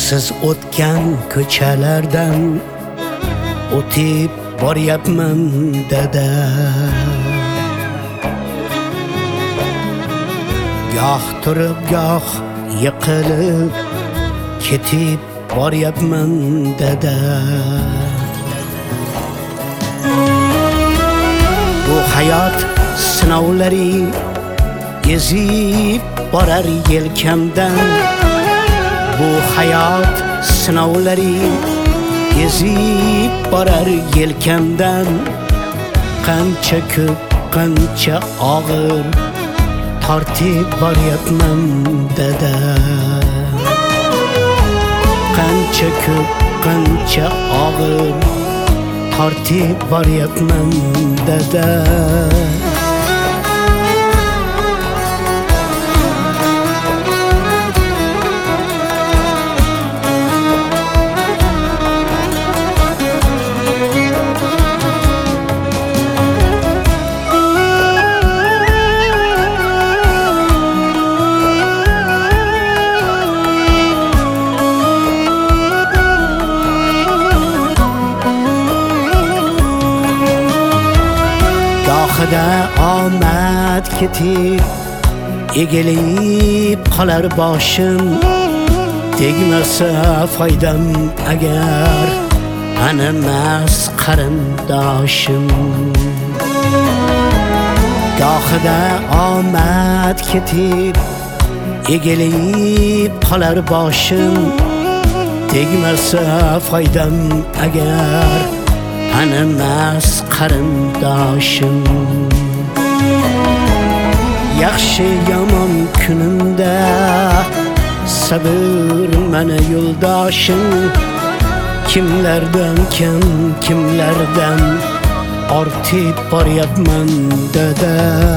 siz o'tgan ko'chalardan o'tib boryapman dada. Goh turib goh yiqilib ketib boryapman dada. Bu hayot sinovlari ezib borar yelkamdan. Bu hayot sinovlari ezib borar yelkamdan. Qancha ko'p, qancha og'ir tortib boryapman dada. Qancha ko'p, qancha og'ir tortib boryapman dada. Gohida omad ketib egilib qolar boshim. Tegmasa foydam agar animas qarindoshim. Gohida omad ketib egilib qolar boshim. Tegmasa foydam agar animas qarindoshim. Yaxshi yomon kunimda sabr mana yo'ldoshim. Kimlardan kim, kimlardan ortib boryapman dada.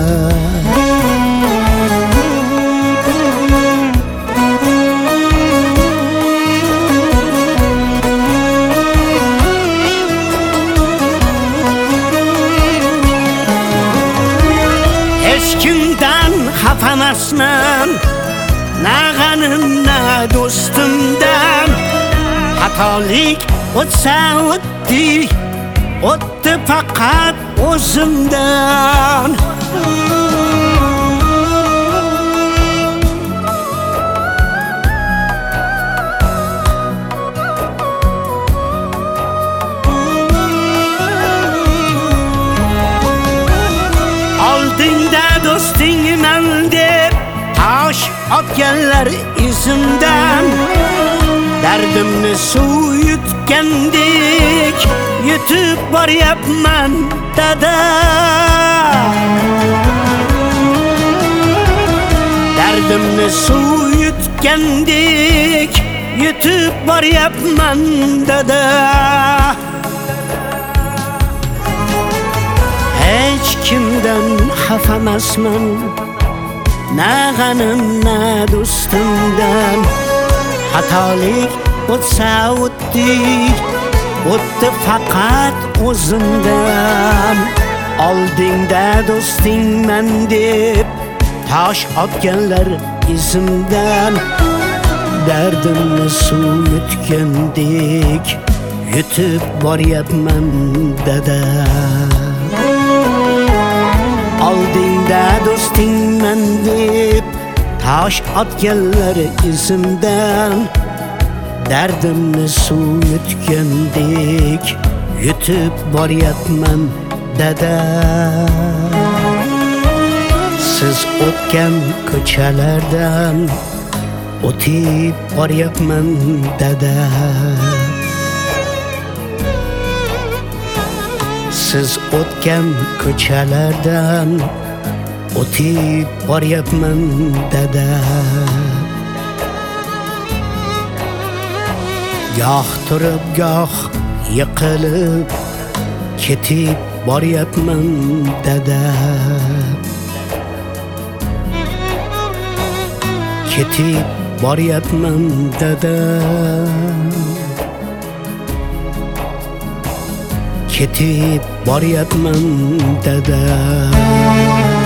Kimdan xafamasman, na g'anim na do'stimdan. Xatolik o'tsa o'tdi, o'tdi faqat o'zimdan. Oldingda do'stingman deb tosh otganlar izimdan. Dardimni suv yutgandek yutib boryapman dada. Dardimni suv yutgandek yutib boryapman dada. Hech kimdan xafamasman, na g'anim na do'stimdan. Xatolik o'tsa o'tdi, o'tdi faqat o'zimdan. Oldingda do'stingman deb tosh otganlar izimdan. Dardimni suv yutgandek yutib boryapman dada. Oldingda do'stingman deb tosh otganlar izimdan. Dardimni suv yutgandek yutib boryapman dada. Siz o'tgan ko'chalardan o'tib boryapman dada. Siz o'tgan ko'chalardan o'tib boryapman dada. Goh turib goh yiqilib ketib boryapman dada. Ketib boryapman dada. Ketib boryapman dada.